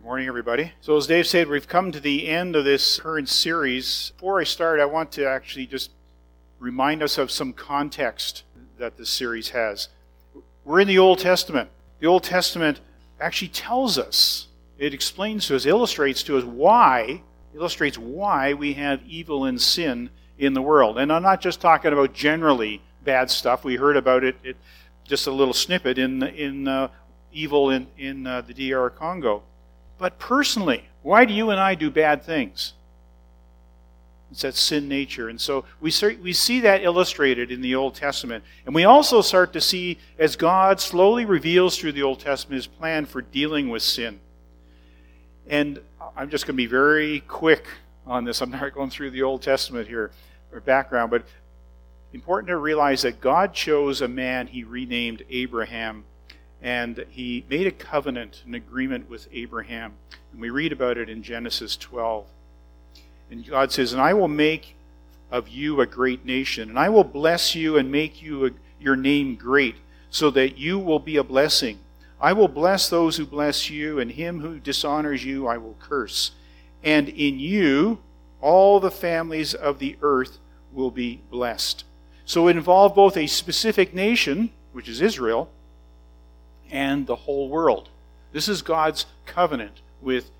Good morning, everybody. So as Dave said, we've come to the end of this current series. Before I start, I want to actually just remind us of some context that this series has. We're in the Old Testament. The Old Testament actually tells us, it explains to us, illustrates why we have evil and sin in the world. And I'm not just talking about generally bad stuff. We heard about it just a little snippet in evil in the DR Congo. But personally, why do you and I do bad things? It's that sin nature. And so we see that illustrated in the Old Testament. And we also start to see, as God slowly reveals through the Old Testament, His plan for dealing with sin. And I'm just going to be very quick on this. I'm not going through the Old Testament here, or background, but important to realize that God chose a man He renamed Abraham, and He made a covenant, an agreement with Abraham. And we read about it in Genesis 12. And God says, "And I will make of you a great nation, and I will bless you and make your name great, so that you will be a blessing. I will bless those who bless you, and him who dishonors you I will curse. And in you all the families of the earth will be blessed." So it involved both a specific nation, which is Israel, and the whole world. This is God's covenant with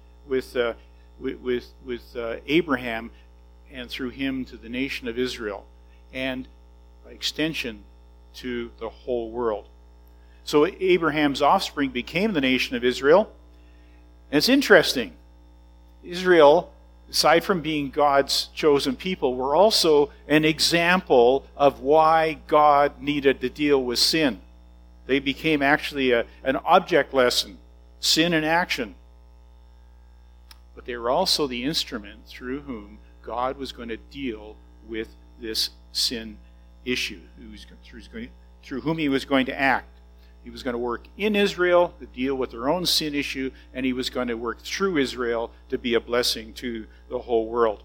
Abraham, and through him to the nation of Israel, and by extension to the whole world. So Abraham's offspring became the nation of Israel. And it's interesting. Israel, aside from being God's chosen people, were also an example of why God needed to deal with sin. They became actually an object lesson, sin in action. But they were also the instrument through whom God was going to deal with this sin issue, through whom He was going to act. He was going to work in Israel to deal with their own sin issue, and He was going to work through Israel to be a blessing to the whole world.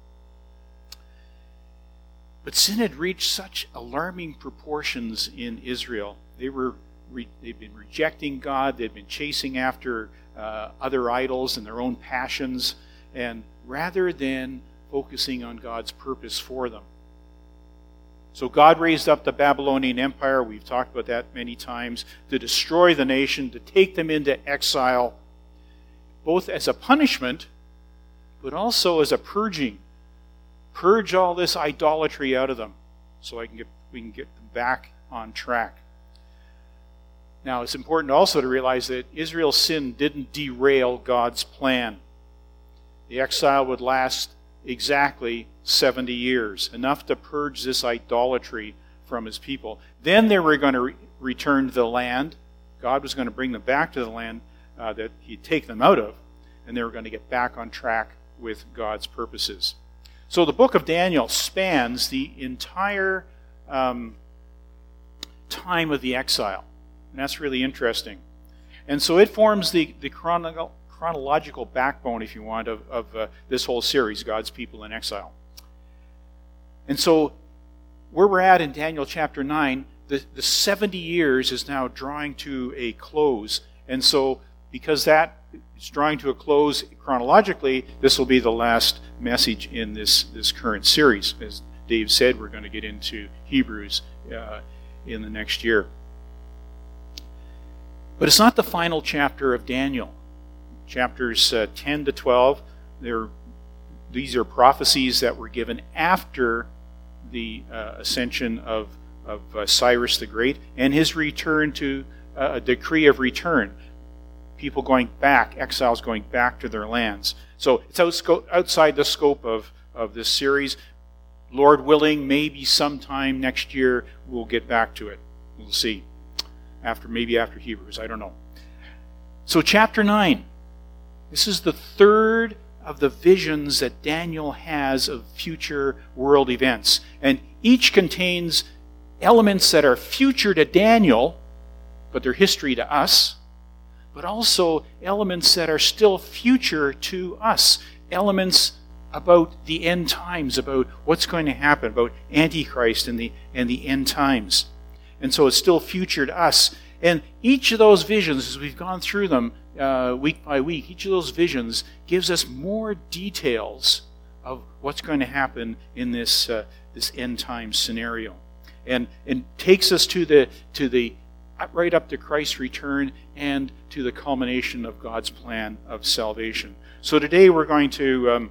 But sin had reached such alarming proportions in Israel. They'd been rejecting God. They'd been chasing after other idols and their own passions, and rather than focusing on God's purpose for them. So God raised up the Babylonian Empire, we've talked about that many times, to destroy the nation, to take them into exile, both as a punishment, but also as a purging. Purge all this idolatry out of them, so we can get them back on track. Now, it's important also to realize that Israel's sin didn't derail God's plan. The exile would last exactly 70 years, enough to purge this idolatry from His people. Then they were going to return to the land. God was going to bring them back to the land that He'd take them out of, and they were going to get back on track with God's purposes. So the book of Daniel spans the entire time of the exile. And that's really interesting. And so it forms the chronological backbone, if you want, of this whole series, God's People in Exile. And so where we're at in Daniel chapter 9, the 70 years is now drawing to a close. And so because that is drawing to a close chronologically, this will be the last message in this current series. As Dave said, we're going to get into Hebrews in the next year. But it's not the final chapter of Daniel. Chapters 10 to 12, these are prophecies that were given after the ascension of Cyrus the Great and his return to a decree of return. People going back, exiles going back to their lands. So it's outside the scope of this series. Lord willing, maybe sometime next year we'll get back to it. We'll see. Maybe after Hebrews, I don't know. So chapter 9, this is the third of the visions that Daniel has of future world events. And each contains elements that are future to Daniel, but they're history to us, but also elements that are still future to us, elements about the end times, about what's going to happen, about Antichrist and the end times. And so it's still future to us. And each of those visions, as we've gone through them, week by week, each of those visions gives us more details of what's going to happen in this end time scenario, and takes us to the right up to Christ's return and to the culmination of God's plan of salvation. So today we're going to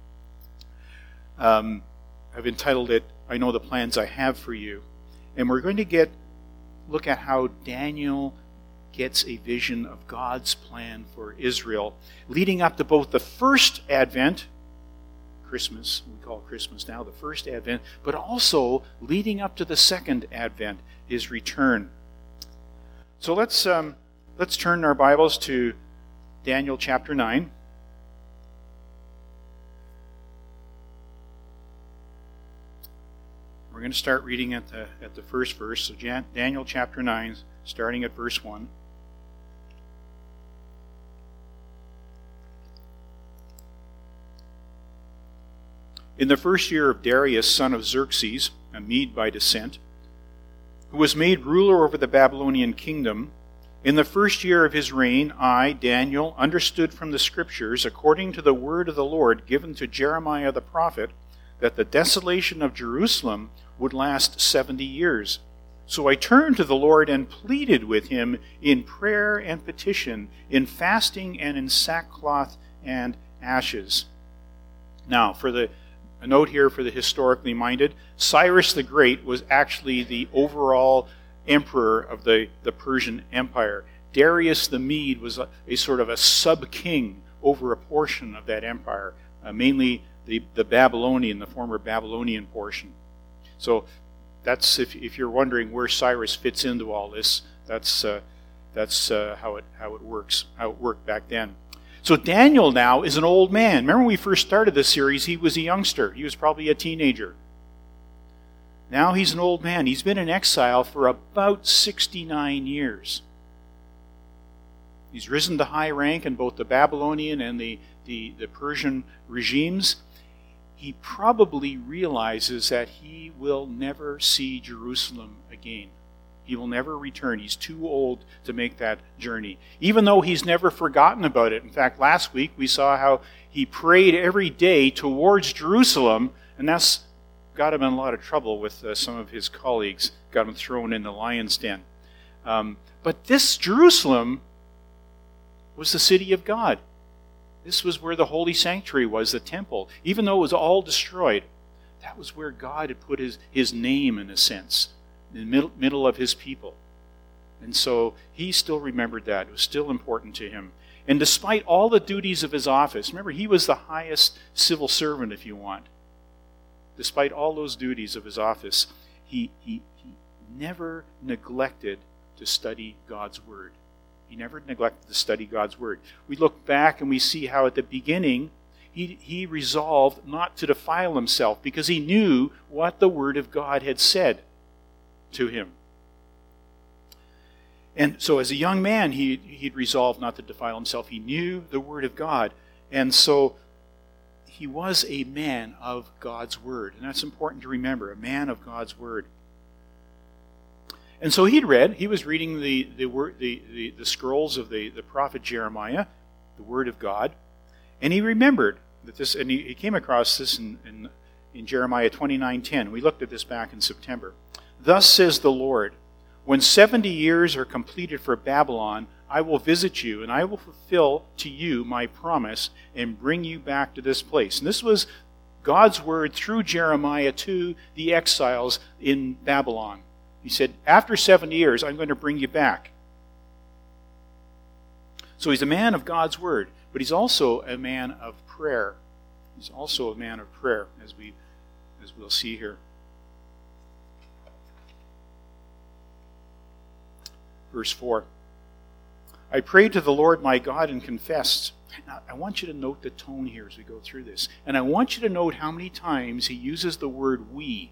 I've entitled it, "I Know the Plans I Have for You," and we're going to look at how Daniel gets a vision of God's plan for Israel, leading up to both the first Advent, Christmas, we call Christmas now the first Advent, but also leading up to the second Advent, his return. So let's turn our Bibles to Daniel chapter 9. We're going to start reading at the first verse. So Daniel chapter 9, starting at verse 1. In the first year of Darius, son of Xerxes, a Mede by descent, who was made ruler over the Babylonian kingdom, in the first year of his reign, I, Daniel, understood from the Scriptures, according to the word of the Lord given to Jeremiah the prophet, that the desolation of Jerusalem would last 70 years. So I turned to the Lord and pleaded with him in prayer and petition, in fasting and in sackcloth and ashes. Now, a note here for the historically minded, Cyrus the Great was actually the overall emperor of the Persian Empire. Darius the Mede was a sort of a sub-king over a portion of that empire, mainly the Babylonian, the former Babylonian portion. So that's, if you're wondering where Cyrus fits into all this, that's how it works, how it worked back then. So Daniel now is an old man. Remember when we first started this series, he was a youngster. He was probably a teenager. Now he's an old man. He's been in exile for about 69 years. He's risen to high rank in both the Babylonian and the Persian regimes. He probably realizes that he will never see Jerusalem again. He will never return. He's too old to make that journey, even though he's never forgotten about it. In fact, last week we saw how he prayed every day towards Jerusalem, and that's got him in a lot of trouble with some of his colleagues, got him thrown in the lion's den. But this Jerusalem was the city of God. This was where the holy sanctuary was, the temple. Even though it was all destroyed, that was where God had put his name, in a sense, in the middle of his people. And so he still remembered that. It was still important to him. And despite all the duties of his office, remember, he was the highest civil servant, if you want. Despite all those duties of his office, he never neglected to study God's Word. He never neglected to study God's Word. We look back and we see how at the beginning he resolved not to defile himself because he knew what the Word of God had said to him. And so as a young man, he'd resolved not to defile himself. He knew the Word of God. And so he was a man of God's Word. And that's important to remember, a man of God's Word. And so he was reading the scrolls of the prophet Jeremiah, the Word of God, and he remembered that this, and he came across this in Jeremiah 29:10. We looked at this back in September. Thus says the Lord, when 70 years are completed for Babylon, I will visit you, and I will fulfill to you my promise and bring you back to this place. And this was God's word through Jeremiah to the exiles in Babylon. He said, after 70 years, I'm going to bring you back. So he's a man of God's word, but he's also a man of prayer. He's also a man of prayer, as we'll see here. Verse 4. I prayed to the Lord my God and confessed. Now, I want you to note the tone here as we go through this. And I want you to note how many times he uses the word we.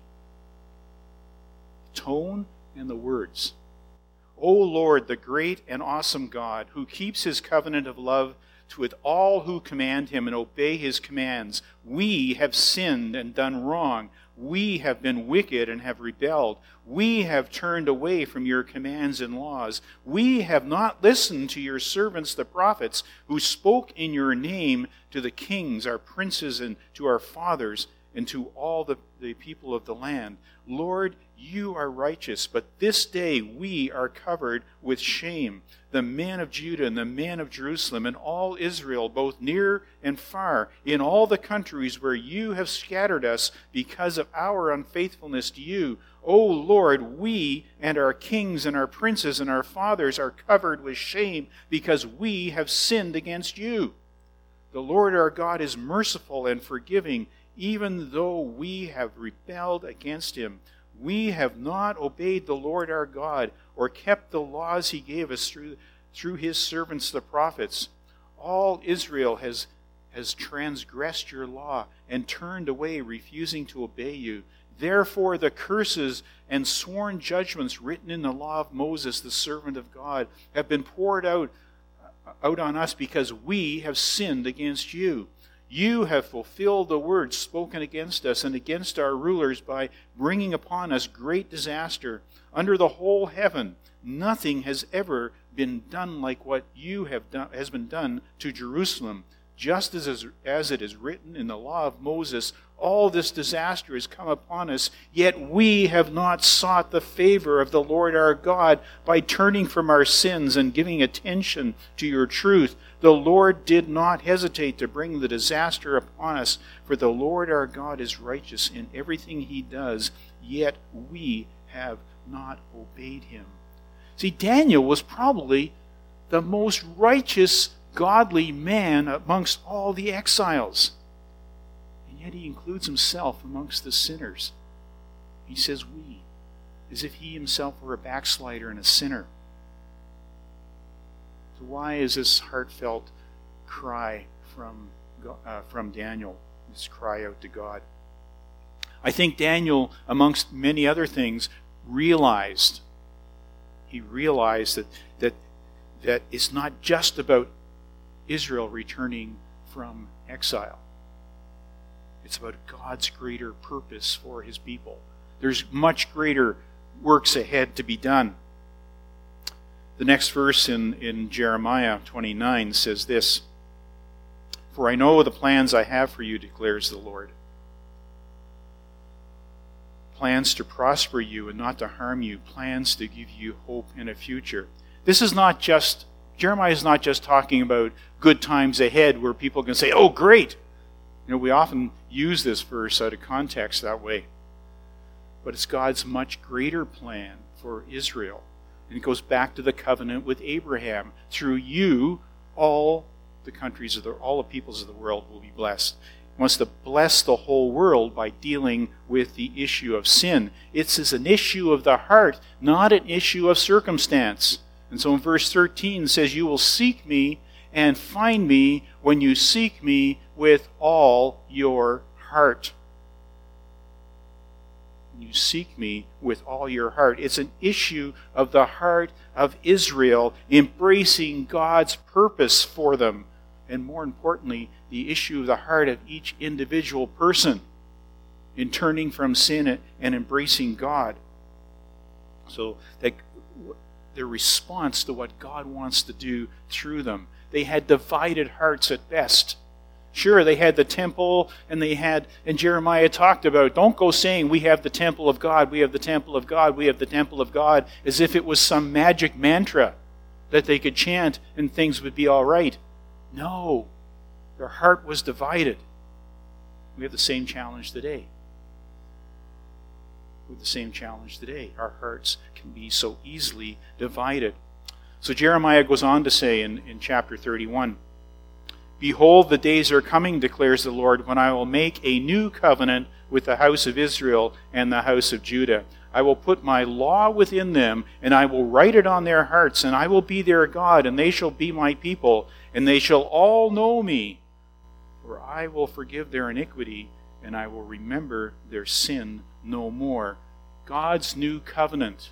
Tone and the words. O Lord, the great and awesome God, who keeps his covenant of love with all who command him and obey his commands. We have sinned and done wrong. We have been wicked and have rebelled. We have turned away from your commands and laws. We have not listened to your servants, the prophets, who spoke in your name to the kings, our princes, and to our fathers, and to all the people of the land. Lord, you are righteous, but this day we are covered with shame. The men of Judah and the men of Jerusalem and all Israel, both near and far, in all the countries where you have scattered us because of our unfaithfulness to you. O Lord, we and our kings and our princes and our fathers are covered with shame because we have sinned against you. The Lord our God is merciful and forgiving, even though we have rebelled against him. We have not obeyed the Lord our God or kept the laws he gave us through his servants the prophets. All Israel has transgressed your law and turned away, refusing to obey you. Therefore the curses and sworn judgments written in the law of Moses, the servant of God, have been poured out on us because we have sinned against you. You have fulfilled the words spoken against us and against our rulers by bringing upon us great disaster. Under the whole heaven, nothing has ever been done like what you have done has been done to Jerusalem. Just as it is written in the law of Moses, all this disaster has come upon us, yet we have not sought the favor of the Lord our God by turning from our sins and giving attention to your truth. The Lord did not hesitate to bring the disaster upon us, for the Lord our God is righteous in everything he does, yet we have not obeyed him. See, Daniel was probably the most righteous, godly man amongst all the exiles. And yet he includes himself amongst the sinners. He says we, as if he himself were a backslider and a sinner. So why is this heartfelt cry from Daniel, this cry out to God? I think Daniel, amongst many other things, realized that it's not just about Israel returning from exile. It's about God's greater purpose for his people. There's much greater works ahead to be done. The next verse in Jeremiah 29 says this, "For I know the plans I have for you, declares the Lord. Plans to prosper you and not to harm you, plans to give you hope and a future." This is not just, Jeremiah is not just talking about good times ahead where people can say, oh, great. We often use this verse out of context that way. But it's God's much greater plan for Israel. And it goes back to the covenant with Abraham. Through you, all the peoples of the world will be blessed. He wants to bless the whole world by dealing with the issue of sin. It's an issue of the heart, not an issue of circumstance. And so in verse 13 it says, "You will seek me and find me when you seek me with all your heart." When you seek me with all your heart. It's an issue of the heart of Israel, embracing God's purpose for them. And more importantly, the issue of the heart of each individual person in turning from sin and embracing God. So that their response to what God wants to do through them. They had divided hearts at best. Sure, they had the temple, and Jeremiah talked about, don't go saying we have the temple of God, we have the temple of God, we have the temple of God, as if it was some magic mantra that they could chant and things would be all right. No, their heart was divided. We have the same challenge today. Our hearts can be so easily divided. So Jeremiah goes on to say in chapter 31, "Behold, the days are coming, declares the Lord, when I will make a new covenant with the house of Israel and the house of Judah. I will put my law within them, and I will write it on their hearts, and I will be their God, and they shall be my people, and they shall all know me. For I will forgive their iniquity, and I will remember their sin no more." God's new covenant.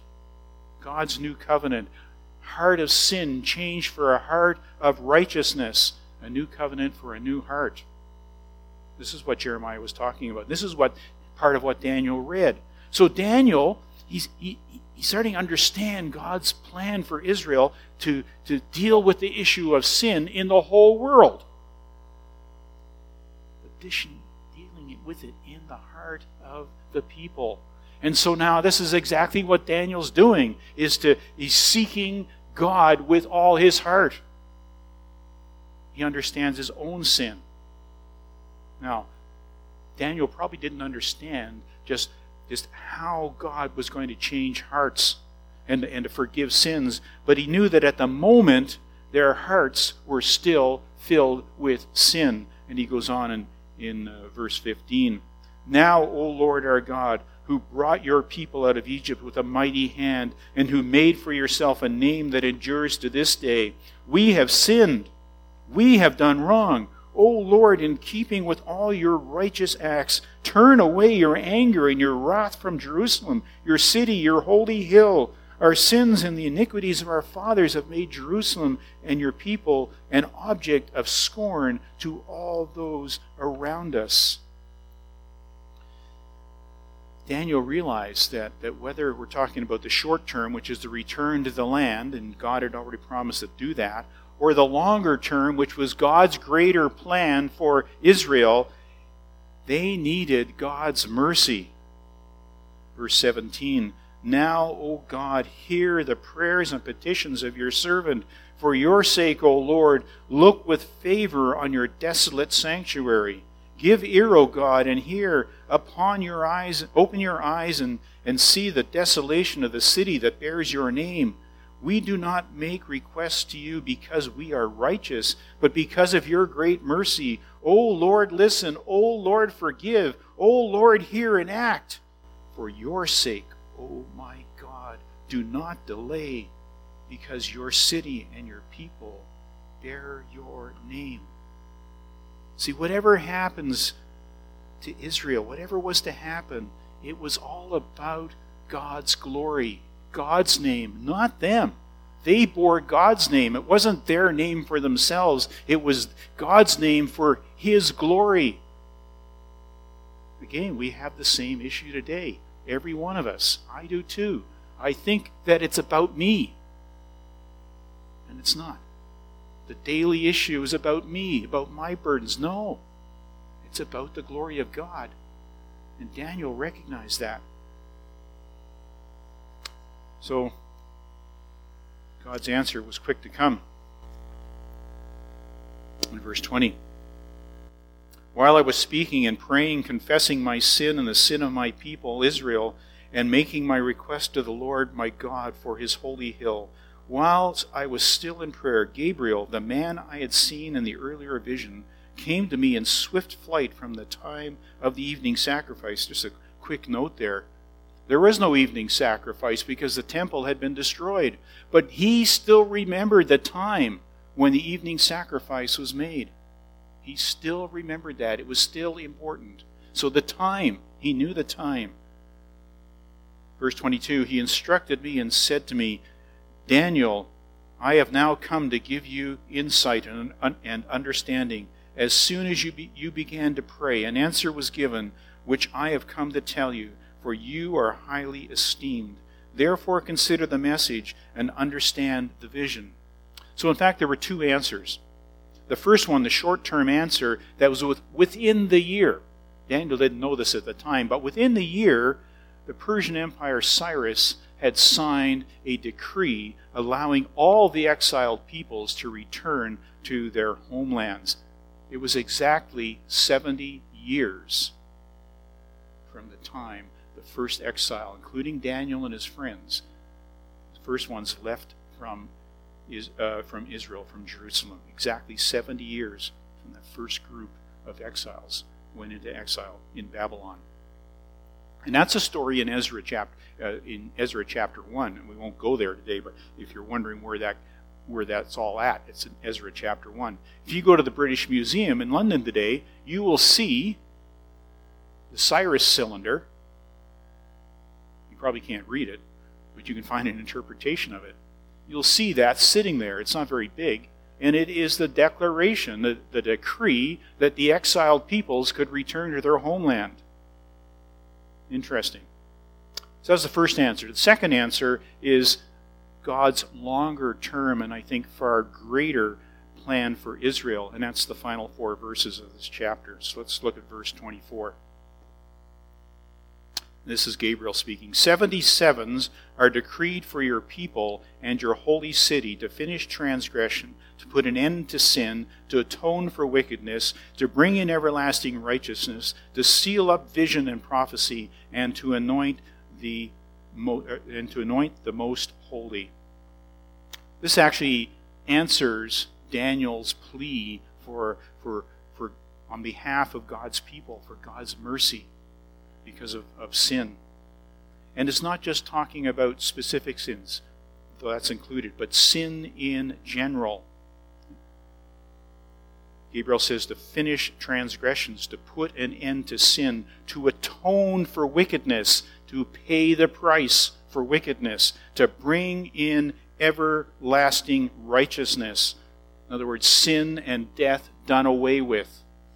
Heart of sin changed for a heart of righteousness. a new covenant for a new heart. This is what Jeremiah was talking about. This is what part of what Daniel read. So Daniel, he's starting to understand God's plan for Israel to deal with the issue of sin in the whole world. Dealing with it in the heart of the people. And so now this is exactly what Daniel's doing, he's seeking God with all his heart. He understands his own sin. Now, Daniel probably didn't understand just how God was going to change hearts and to forgive sins, but he knew that at the moment their hearts were still filled with sin. And he goes on in verse 15. Now, O Lord our God, who brought your people out of Egypt with a mighty hand, and who made for yourself a name that endures to this day, we have sinned. We have done wrong. O Lord, in keeping with all your righteous acts, turn away your anger and your wrath from Jerusalem, your city, your holy hill. Our sins and the iniquities of our fathers have made Jerusalem and your people an object of scorn to all those around us. Daniel realized that whether we're talking about the short term, which is the return to the land, and God had already promised to do that, or the longer term, which was God's greater plan for Israel, they needed God's mercy. Verse 17, now, O God, hear the prayers and petitions of your servant. For your sake, O Lord, look with favor on your desolate sanctuary. Give ear, O God, and hear. Open your eyes and see the desolation of the city that bears your name. We do not make requests to you because we are righteous, but because of your great mercy. O Lord, listen. O Lord, forgive. O Lord, hear and act. For your sake, O my God, do not delay, because your city and your people bear your name. See, whatever happens to Israel, whatever was to happen, it was all about God's glory, God's name, not them. They bore God's name. It wasn't their name for themselves. It was God's name for His glory. Again, we have the same issue today. Every one of us. I do too. I think that it's about me. And it's not. The daily issue is about me, about my burdens. No. It's about the glory of God. And Daniel recognized that. So, God's answer was quick to come. In verse 20. While I was speaking and praying, confessing my sin and the sin of my people Israel, and making my request to the Lord my God for his holy hill, whilst I was still in prayer, Gabriel, the man I had seen in the earlier vision, came to me in swift flight from the time of the evening sacrifice. Just a quick note there. There was no evening sacrifice because the temple had been destroyed. But he still remembered the time when the evening sacrifice was made. He still remembered that. It was still important. So the time, he knew the time. Verse 22, he instructed me and said to me, Daniel, I have now come to give you insight and understanding. As soon as you began to pray, an answer was given, which I have come to tell you, for you are highly esteemed. Therefore consider the message and understand the vision. So in fact, there were two answers. The first one, the short-term answer, that was within the year. Daniel didn't know this at the time, but within the year, the Persian Empire Cyrus had signed a decree allowing all the exiled peoples to return to their homelands. It was exactly 70 years from the time the first exile, including Daniel and his friends, the first ones left from Israel, from Jerusalem. Exactly 70 years from the first group of exiles went into exile in Babylon. And that's a story in Ezra chapter 1. And we won't go there today, but if you're wondering where that's all at, it's in Ezra chapter 1. If you go to the British Museum in London today, you will see the Cyrus cylinder. You probably can't read it, but you can find an interpretation of it. You'll see that sitting there. It's not very big, and it is the declaration, the decree, that the exiled peoples could return to their homeland. Interesting. So that's the first answer. The second answer is God's longer term, and I think far greater plan for Israel, and that's the final 4 verses of this chapter. So let's look at verse 24. This is Gabriel speaking. 77s are decreed for your people and your holy city to finish transgression, to put an end to sin, to atone for wickedness, to bring in everlasting righteousness, to seal up vision and prophecy, and to anoint the most holy. This actually answers Daniel's plea for on behalf of God's people, for God's mercy because of sin. And it's not just talking about specific sins, though that's included, but sin in general. Gabriel says to finish transgressions, to put an end to sin, to atone for wickedness, to pay the price for wickedness, to bring in everlasting righteousness. In other words, sin and death done away with.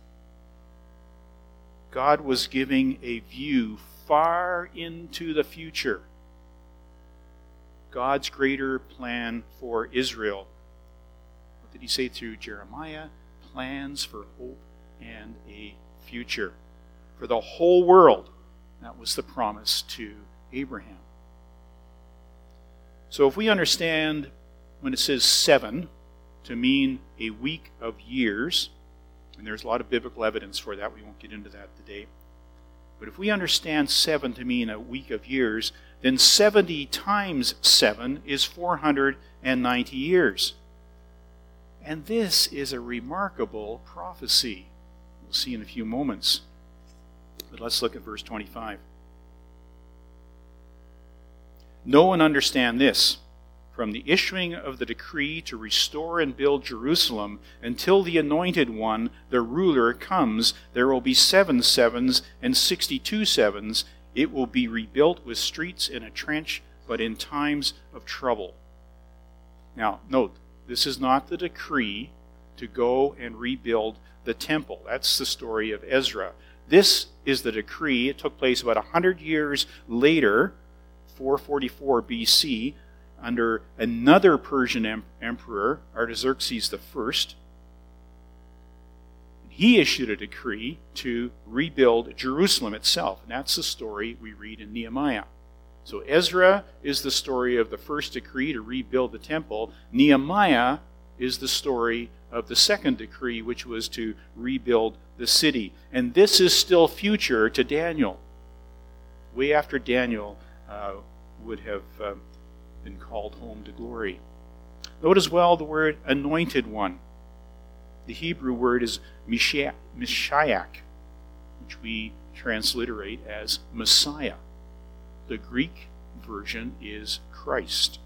God was giving a view far into the future. God's greater plan for Israel. What did he say through Jeremiah? Plans for hope and a future. For the whole world. That was the promise to Abraham. So if we understand when it says 7 to mean a week of years, and there's a lot of biblical evidence for that, we won't get into that today. But if we understand 7 to mean a week of years, then 70 times 7 is 490 years. And this is a remarkable prophecy. We'll see in a few moments. But let's look at verse 25. Know and understand this. From the issuing of the decree to restore and build Jerusalem until the Anointed One, the ruler, comes, there will be 7 sevens and 62 sevens. It will be rebuilt with streets in a trench, but in times of trouble. Now, note, this is not the decree to go and rebuild the temple. That's the story of Ezra. This is the decree. It took place about 100 years later, 444 BC, under another Persian emperor, Artaxerxes I. He issued a decree to rebuild Jerusalem itself. And that's the story we read in Nehemiah. So Ezra is the story of the first decree to rebuild the temple. Nehemiah is the story of the second decree, which was to rebuild the city. And this is still future to Daniel. Way after Daniel would have been called home to glory. Note as well the word anointed one. The Hebrew word is Mashiach, which we transliterate as Messiah. The Greek version is Christ.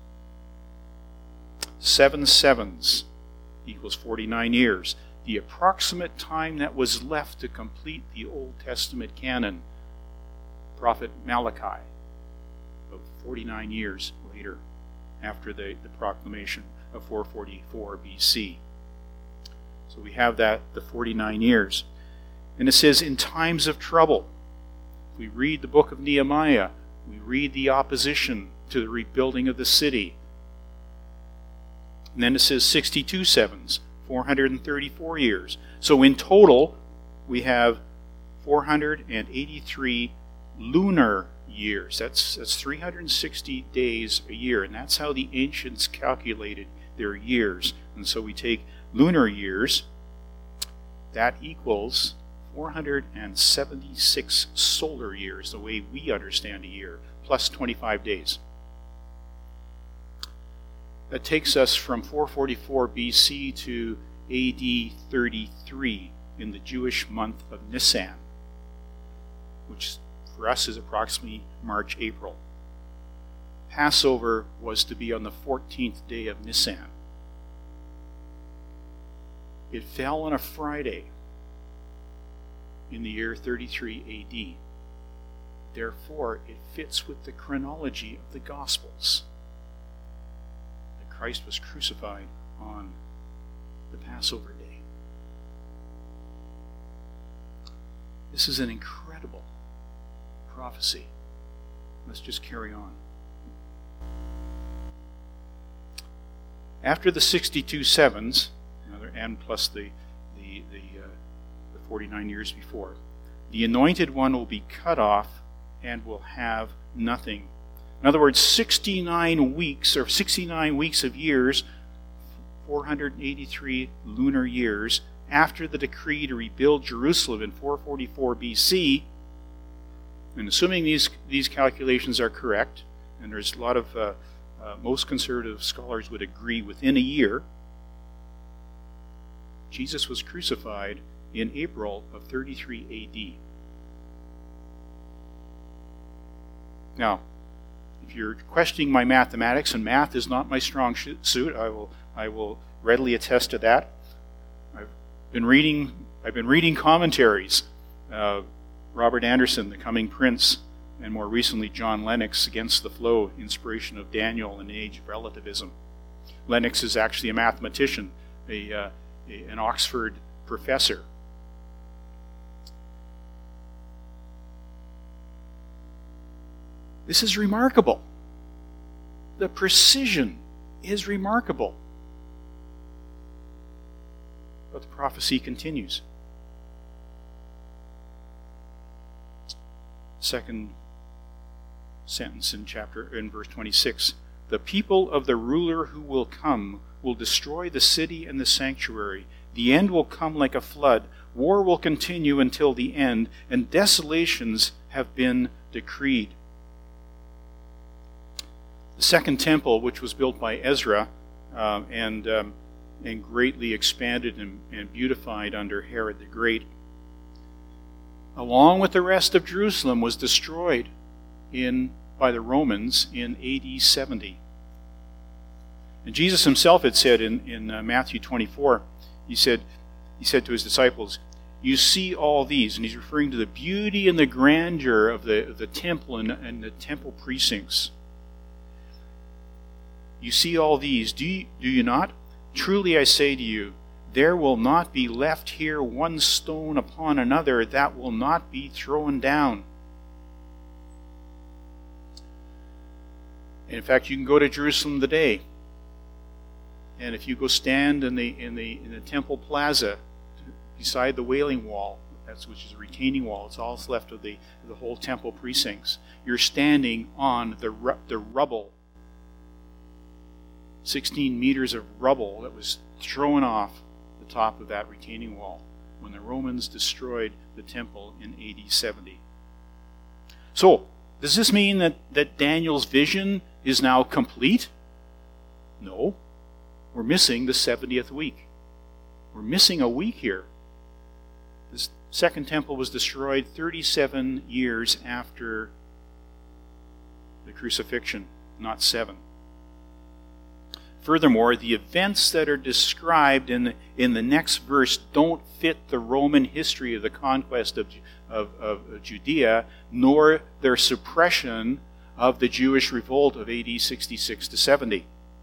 7 sevens equals 49 years. The approximate time that was left to complete the Old Testament canon. Prophet Malachi, about 49 years later, after the proclamation of 444 BC. So we have that, the 49 years. And it says, in times of trouble. If we read the book of Nehemiah, we read the opposition to the rebuilding of the city. And then it says 62 sevens, 434 years. So in total, we have 483 lunar years. That's 360 days a year, and that's how the ancients calculated their years. And so we take lunar years, that equals 476 solar years, the way we understand a year, plus 25 days. That takes us from 444 BC to AD 33 in the Jewish month of Nisan, which for us is approximately March, April. Passover was to be on the 14th day of Nisan. It fell on a Friday in the year 33 AD. Therefore, it fits with the chronology of the Gospels. That Christ was crucified on the Passover day. This is an incredible prophecy. Let's just carry on. After the 62 sevens, and plus the 49 years before, the anointed one will be cut off and will have nothing. In other words, 69 weeks of years, 483 lunar years, after the decree to rebuild Jerusalem in 444 BC, and assuming these calculations are correct, and there's a lot of, most conservative scholars would agree within a year, Jesus was crucified in April of 33 AD. Now, if you're questioning my mathematics, and math is not my strong suit, I will readily attest to that. I've been reading commentaries. Robert Anderson, The Coming Prince, and more recently John Lennox, Against the Flow, Inspiration of Daniel in the Age of Relativism. Lennox is actually a mathematician, an Oxford professor. This is remarkable. The precision is remarkable. But the prophecy continues. Second sentence in verse 26. The people of the ruler who will come will destroy the city and the sanctuary. The end will come like a flood. War will continue until the end, and desolations have been decreed. The second temple, which was built by Ezra and greatly expanded and beautified under Herod the Great, along with the rest of Jerusalem, was destroyed by the Romans in AD 70. And Jesus himself had said in Matthew 24, he said to his disciples, "You see all these," and he's referring to the beauty and the grandeur of the temple and the temple precincts. "You see all these, do you not? Truly I say to you, there will not be left here one stone upon another that will not be thrown down." In fact, you can go to Jerusalem today, and if you go stand in the temple plaza beside the Wailing Wall, which is a retaining wall, it's all that's left of the whole temple precincts. You're standing on the rubble. 16 meters of rubble that was thrown off the top of that retaining wall when the Romans destroyed the temple in AD 70. So, does this mean that Daniel's vision is now complete? No. We're missing the 70th week. We're missing a week here. This second temple was destroyed 37 years after the crucifixion, not 7. Furthermore, the events that are described in the next verse don't fit the Roman history of the conquest of Judea, nor their suppression of the Jewish revolt of AD 66 to 70.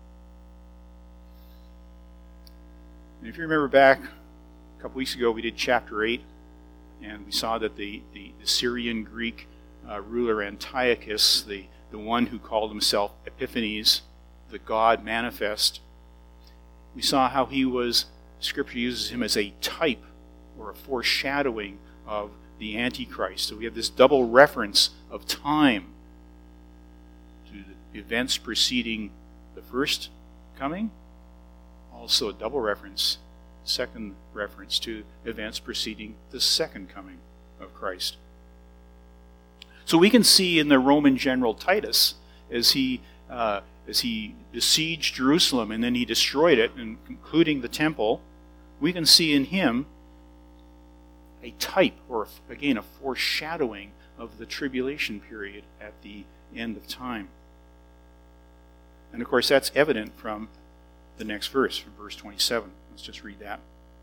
And if you remember back a couple weeks ago, we did chapter 8, and we saw that the Syrian Greek ruler Antiochus, the one who called himself Epiphanes, the God manifest, we saw how Scripture uses him as a type or a foreshadowing of the Antichrist. So we have this double reference of time to the events preceding the first coming, also a double reference, second reference to events preceding the second coming of Christ. So we can see in the Roman general Titus, as he besieged Jerusalem and then he destroyed it, including the temple, we can see in him a type, or again, a foreshadowing of the tribulation period at the end of time. And of course, that's evident from the next verse, from verse 27. Let's just read that.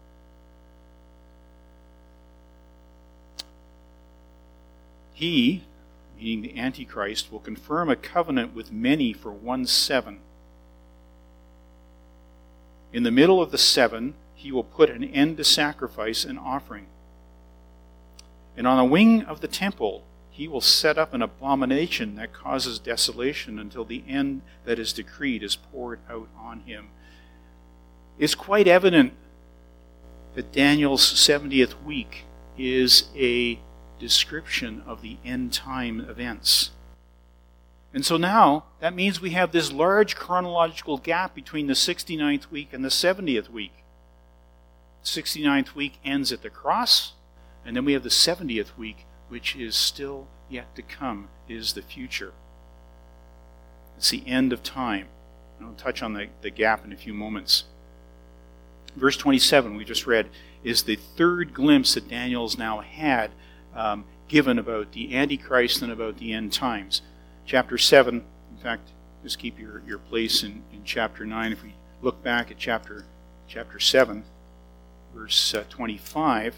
He, meaning the Antichrist, will confirm a covenant with many for 1 7. In the middle of the 7, he will put an end to sacrifice and offering. And on the wing of the temple, he will set up an abomination that causes desolation until the end that is decreed is poured out on him. It's quite evident that Daniel's 70th week is a description of the end time events. And so now, that means we have this large chronological gap between the 69th week and the 70th week. The 69th week ends at the cross, and then we have the 70th week, which is still yet to come, is the future. It's the end of time. And I'll touch on the gap in a few moments. Verse 27, we just read, is the third glimpse that Daniel's now had given about the Antichrist and about the end times. Chapter 7, in fact, just keep your place in chapter 9. If we look back at chapter 7, verse 25,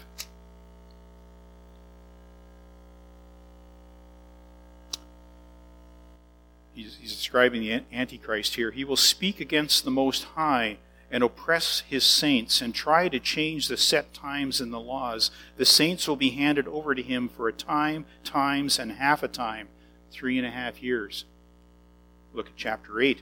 he's describing the Antichrist here. He will speak against the Most High and oppress his saints and try to change the set times and the laws. The saints will be handed over to him for a time, times, and half a time, 3.5 years. Look at chapter 8,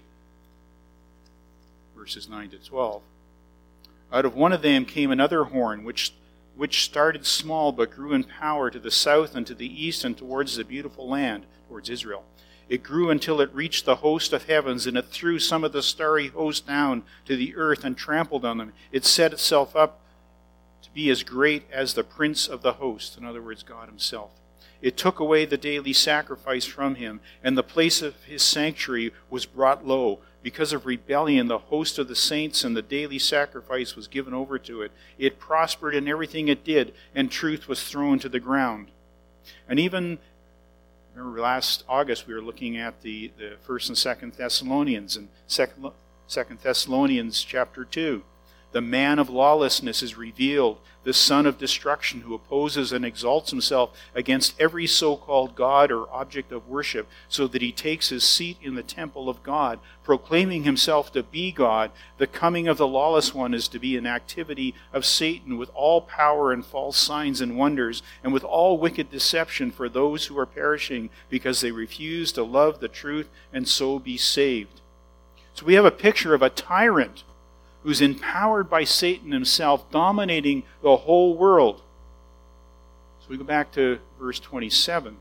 verses 9 to 12. Out of one of them came another horn, which started small but grew in power to the south and to the east and towards the beautiful land, towards Israel. It grew until it reached the host of heavens, and it threw some of the starry host down to the earth and trampled on them. It set itself up to be as great as the prince of the host, in other words, God himself. It took away the daily sacrifice from him, and the place of his sanctuary was brought low. Because of rebellion, the host of the saints and the daily sacrifice was given over to it. It prospered in everything it did, and truth was thrown to the ground. And even, remember last August we were looking at the 1st and 2nd Thessalonians, and 2nd Thessalonians chapter 2. The man of lawlessness is revealed, the son of destruction, who opposes and exalts himself against every so-called God or object of worship, so that he takes his seat in the temple of God, proclaiming himself to be God. The coming of the lawless one is to be an activity of Satan with all power and false signs and wonders, and with all wicked deception for those who are perishing, because they refuse to love the truth and so be saved. So we have a picture of a tyrant who's empowered by Satan himself, dominating the whole world. So we go back to verse 27.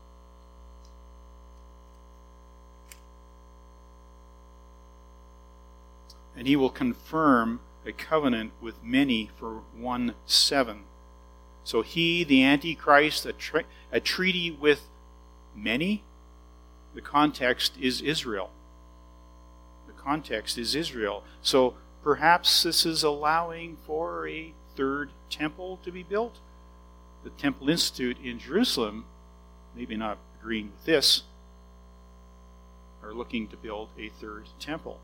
And he will confirm a covenant with many for 1/7. So he, the Antichrist, a treaty with many. The context is Israel. The context is Israel. So perhaps this is allowing for a third temple to be built. The Temple Institute in Jerusalem, maybe not agreeing with this, are looking to build a third temple.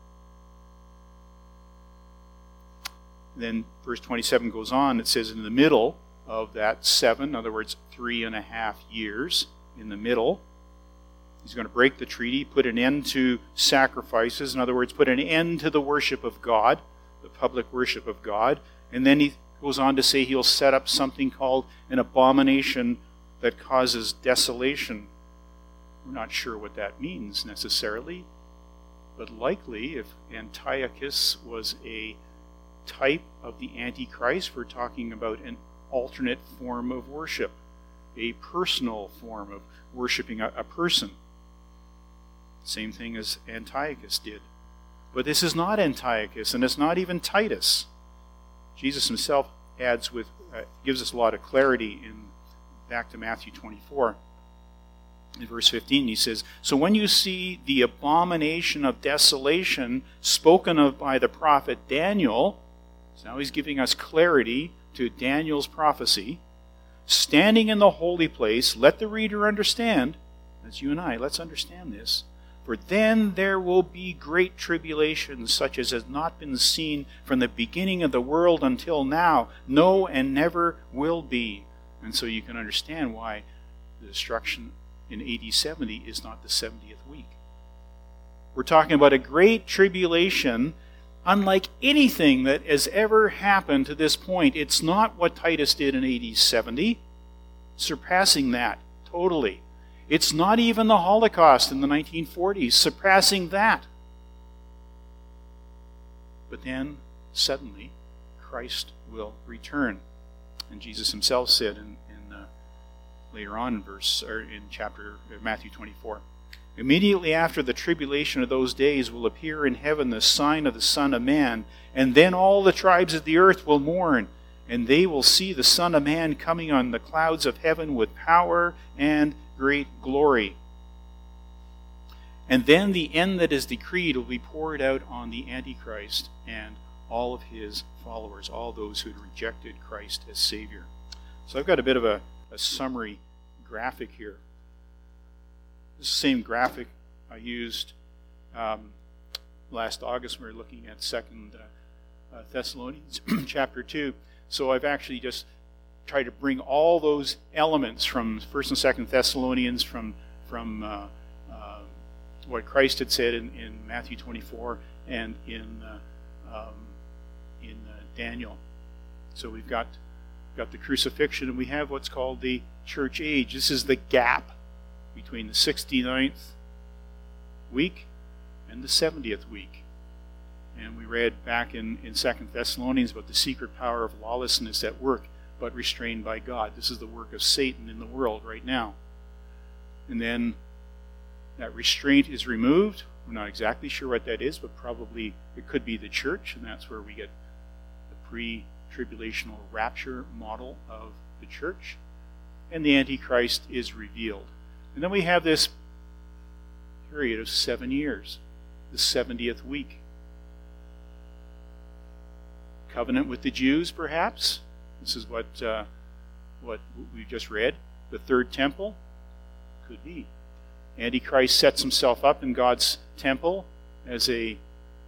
Then verse 27 goes on. It says in the middle of that 7, in other words, 3.5 years, in the middle, he's going to break the treaty, put an end to sacrifices. In other words, put an end to the worship of God, the public worship of God. And then he goes on to say he'll set up something called an abomination that causes desolation. We're not sure what that means necessarily, but likely if Antiochus was a type of the Antichrist, we're talking about an alternate form of worship, a personal form of worshiping a person. Same thing as Antiochus did. But this is not Antiochus, and it's not even Titus. Jesus himself gives us a lot of clarity back to Matthew 24. In verse 15 he says, so when you see the abomination of desolation spoken of by the prophet Daniel, so now he's giving us clarity to Daniel's prophecy, standing in the holy place, let the reader understand, that's you and I, let's understand this, for then there will be great tribulation, such as has not been seen from the beginning of the world until now, no, and never will be. And so you can understand why the destruction in AD 70 is not the 70th week. We're talking about a great tribulation unlike anything that has ever happened to this point. It's not what Titus did in AD 70, surpassing that totally. It's not even the Holocaust in the 1940s, surpassing that. But then, suddenly, Christ will return. And Jesus himself said later on in chapter Matthew 24, immediately after the tribulation of those days will appear in heaven the sign of the Son of Man, and then all the tribes of the earth will mourn, and they will see the Son of Man coming on the clouds of heaven with power and great glory. And then the end that is decreed will be poured out on the Antichrist and all of his followers, all those who had rejected Christ as Savior. So I've got a bit of a summary graphic here. This is the same graphic I used last August when we were looking at 2 Thessalonians chapter 2. So I've actually just tried to bring all those elements from 1 and 2 Thessalonians, from what Christ had said in Matthew 24 and in Daniel. So we've got the crucifixion, and we have what's called the church age. This is the gap between the 69th week and the 70th week. And we read back in 2 Thessalonians about the secret power of lawlessness at work, but restrained by God. This is the work of Satan in the world right now. And then that restraint is removed. We're not exactly sure what that is, but probably it could be the church, and that's where we get the pre-tribulational rapture model of the church. And the Antichrist is revealed. And then we have this period of 7 years, the 70th week. Covenant with the Jews, perhaps. This is what we just read. The third temple could be. Antichrist sets himself up in God's temple as and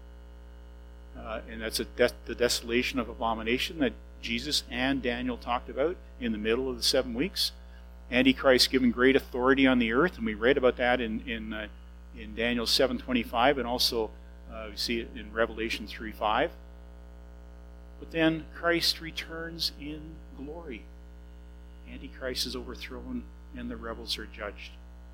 that's the desolation of abomination that Jesus and Daniel talked about in the middle of the 7 weeks. Antichrist given great authority on the earth, and we read about that in Daniel 7:25, and also we see it in Revelation 3:5. But then Christ returns in glory. Antichrist is overthrown, and the rebels are judged.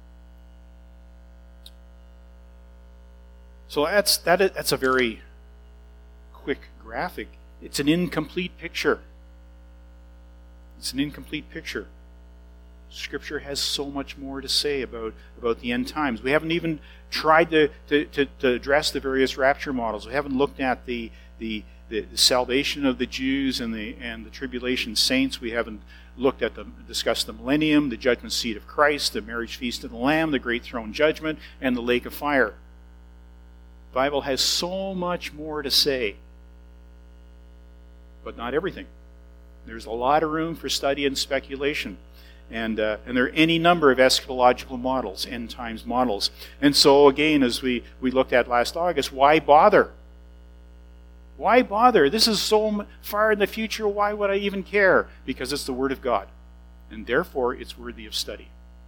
So that's a very quick graphic. It's an incomplete picture. It's an incomplete picture. Scripture has so much more to say about the end times. We haven't even tried to address the various rapture models. We haven't looked at the salvation of the Jews and the tribulation saints. We haven't discussed the millennium, the judgment seat of Christ, the marriage feast of the Lamb, the great throne judgment, and the lake of fire. The Bible has so much more to say, but not everything. There's a lot of room for study and speculation. And there are any number of eschatological models, end times models. And so again, as we looked at last August, why bother? Why bother? This is so far in the future, why would I even care? Because it's the Word of God. And therefore, it's worthy of study.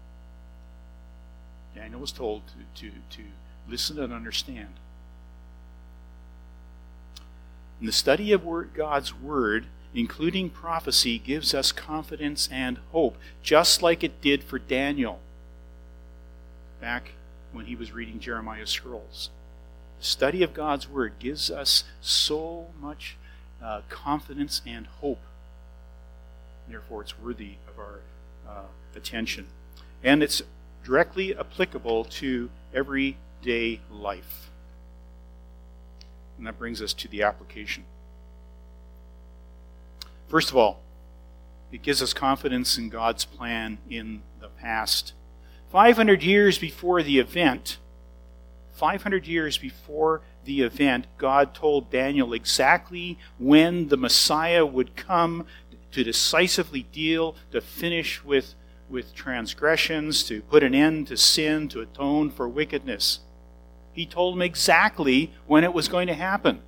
Daniel was told to listen and understand. And the study of God's Word, including prophecy, gives us confidence and hope, just like it did for Daniel back when he was reading Jeremiah's scrolls. The study of God's Word gives us so much confidence and hope. Therefore, it's worthy of our attention. And it's directly applicable to everyday life. And that brings us to the application. First of all, it gives us confidence in God's plan in the past. 500 years before the event, God told Daniel exactly when the Messiah would come to decisively deal, to finish with transgressions, to put an end to sin, to atone for wickedness. He told him exactly when it was going to happen.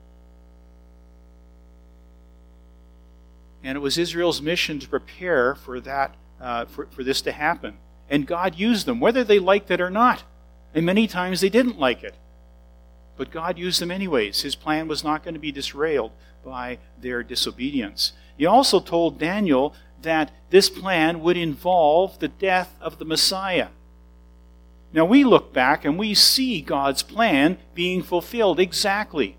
And it was Israel's mission to prepare for that, for this to happen. And God used them, whether they liked it or not. And many times they didn't like it. But God used them anyways. His plan was not going to be derailed by their disobedience. He also told Daniel that this plan would involve the death of the Messiah. Now we look back and we see God's plan being fulfilled exactly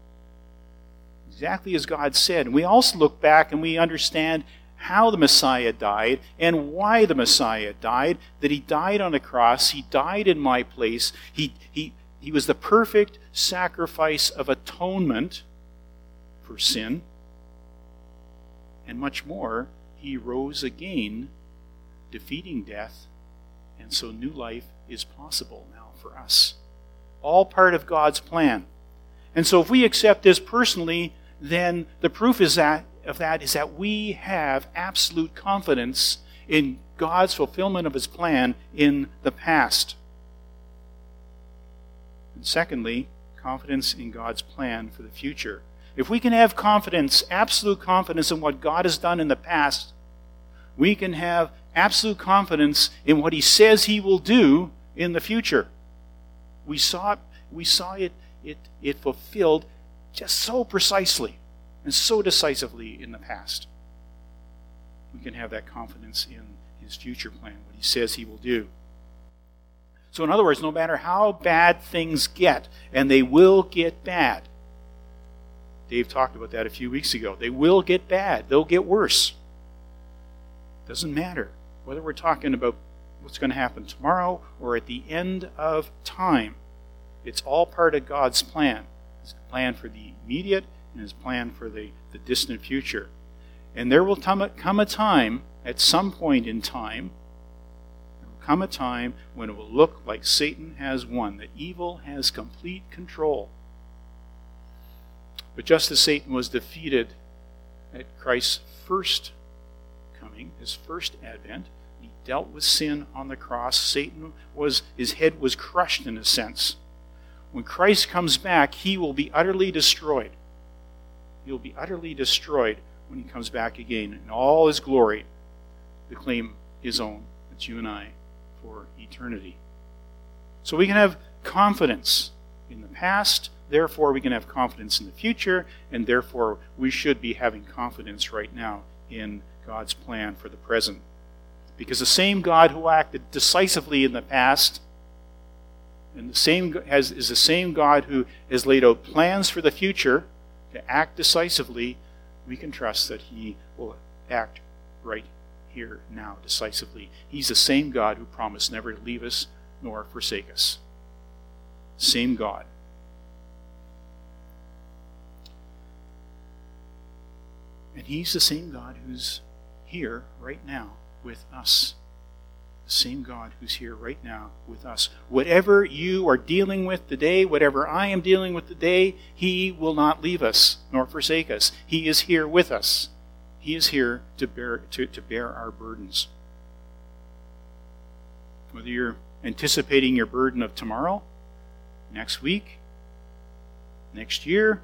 as God said. And we also look back and we understand how the Messiah died and why the Messiah died, that he died on a cross, he died in my place, he was the perfect sacrifice of atonement for sin, and much more, he rose again, defeating death, and so new life is possible now for us. All part of God's plan. And so if we accept this personally, then the proof of that is that we have absolute confidence in God's fulfillment of his plan in the past. And secondly, confidence in God's plan for the future. If we can have confidence, absolute confidence in what God has done in the past, we can have absolute confidence in what he says he will do in the future. We saw it fulfilled just so precisely and so decisively in the past. We can have that confidence in his future plan, what he says he will do. So in other words, no matter how bad things get, and they will get bad. Dave talked about that a few weeks ago. They will get bad. They'll get worse. Doesn't matter whether we're talking about what's going to happen tomorrow or at the end of time. It's all part of God's plan. His plan for the immediate and his plan for the distant future. And there will come a time, at some point in time, there will come a time when it will look like Satan has won, that evil has complete control. But just as Satan was defeated at Christ's first coming, his first advent, he dealt with sin on the cross. His head was crushed in a sense. When Christ comes back, he will be utterly destroyed. He will be utterly destroyed when he comes back again in all his glory to claim his own, that's you and I, for eternity. So we can have confidence in the past, therefore we can have confidence in the future, and therefore we should be having confidence right now in God's plan for the present. Because the same God who acted decisively in the past and is the same God who has laid out plans for the future to act decisively, we can trust that he will act right here now decisively. He's the same God who promised never to leave us nor forsake us. Same God. And he's the same God who's here right now with us. The same God who's here right now with us. Whatever you are dealing with today, whatever I am dealing with today, he will not leave us nor forsake us. He is here with us. He is here to bear our burdens. Whether you're anticipating your burden of tomorrow, next week, next year,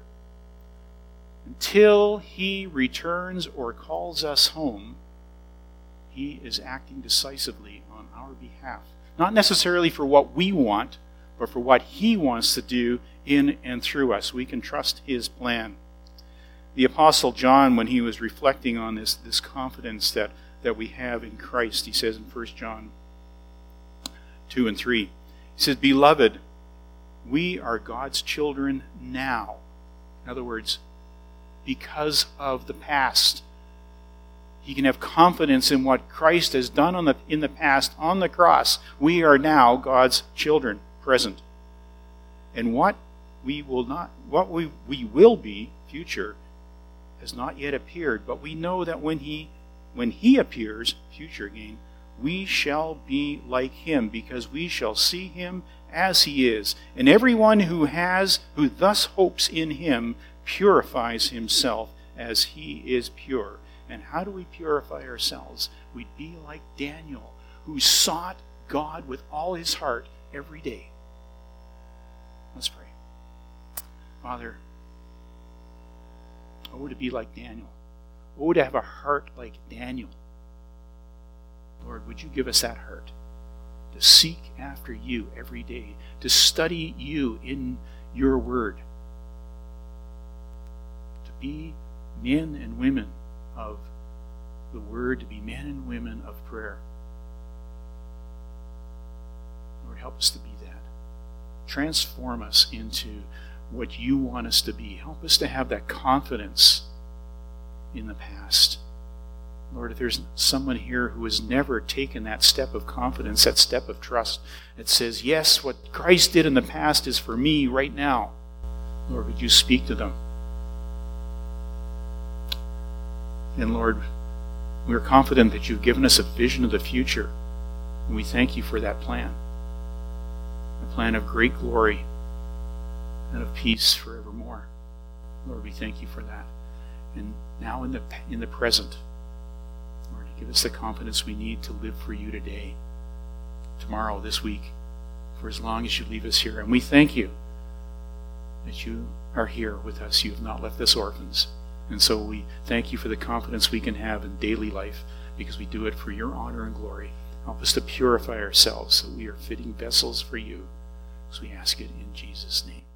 until he returns or calls us home, he is acting decisively on our behalf. Not necessarily for what we want, but for what he wants to do in and through us. We can trust his plan. The Apostle John, when he was reflecting on this confidence that we have in Christ, he says in 1 John 2 and 3, he says, "Beloved, we are God's children now." In other words, because of the past. He can have confidence in what Christ has done in the past on the cross. We are now God's children, present. And what we will be, future, has not yet appeared. But we know that when he appears, future again, we shall be like him, because we shall see him as he is. And everyone who thus hopes in him purifies himself as he is pure. And how do we purify ourselves? We'd be like Daniel, who sought God with all his heart every day. Let's pray. Father, oh, to be like Daniel. Oh, to have a heart like Daniel. Lord, would you give us that heart to seek after you every day, to study you in your word. To be men and women of the word, to be men and women of prayer. Lord, help us to be that. Transform us into what you want us to be. Help us to have that confidence in the past. Lord, if there's someone here who has never taken that step of confidence, that step of trust, that says, yes, what Christ did in the past is for me right now, Lord, would you speak to them? And Lord, we're confident that you've given us a vision of the future, and we thank you for that plan. A plan of great glory and of peace forevermore. Lord, we thank you for that. And now in the present, Lord, give us the confidence we need to live for you today, tomorrow, this week, for as long as you leave us here. And we thank you that you are here with us. You have not left us orphans. And so we thank you for the confidence we can have in daily life, because we do it for your honor and glory. Help us to purify ourselves so we are fitting vessels for you. So we ask it in Jesus' name.